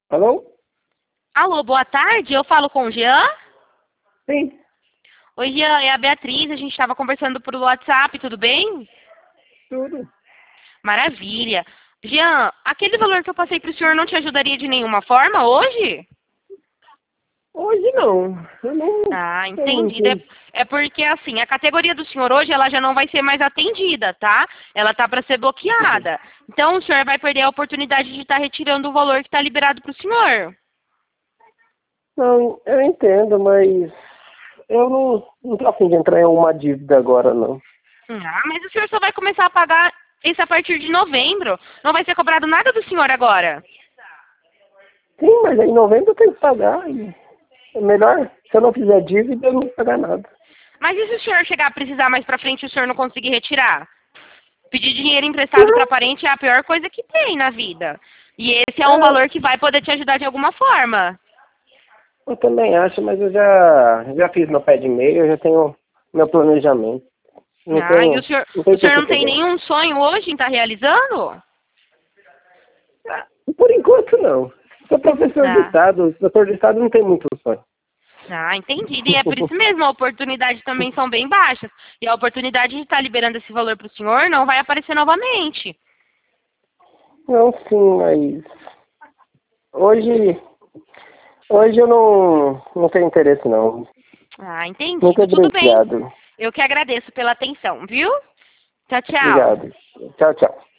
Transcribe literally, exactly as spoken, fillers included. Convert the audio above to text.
Alô? Alô, boa tarde. Eu falo com o Jean? Sim, Oi, Jean, é a Beatriz. A gente estava conversando por WhatsApp, tudo bem? tudo. Maravilha. Jean, aquele valor que eu passei para o senhor não te ajudaria de nenhuma forma hoje? Hoje não. Eu não Ah, sei muito. entendi. É, é porque, assim, a categoria do senhor hoje, ela já não vai ser mais atendida, tá? Ela tá para ser bloqueada. Então, o senhor vai perder a oportunidade de estar retirando o valor que está liberado para o senhor. Não, eu entendo, mas eu não, não tô a fim de entrar em uma dívida agora, não. Ah, mas o senhor só vai começar a pagar isso a partir de novembro. Não vai ser cobrado nada do senhor agora. Sim, mas em novembro eu tenho que pagar. E é melhor, se eu não fizer dívida, eu não vou pagar nada. Mas e se o senhor chegar a precisar mais pra frente e o senhor não conseguir retirar? Pedir dinheiro emprestado Não, para parente é a pior coisa que tem na vida. E esse é um é, valor que vai poder te ajudar de alguma forma. eu também acho, mas eu já, já fiz meu pé de meia, eu já tenho meu planejamento. Não Ah, e o tenho, senhor, não o tenho por senhor que não tem pegar. nenhum sonho hoje em estar realizando? Ah, por enquanto, não. Sou professor de Ah, Estado. Professor de Estado não tem muito sonho. ah, entendi. E é por isso mesmo, a oportunidade também são bem baixas. E a oportunidade de estar liberando esse valor para o senhor não vai aparecer novamente. Não, sim, mas hoje, hoje eu não, não tenho interesse, não. Ah, Muito entendido. Tudo bem. obrigado. Eu que agradeço pela atenção, viu? Tchau, tchau. Obrigado. Tchau, tchau.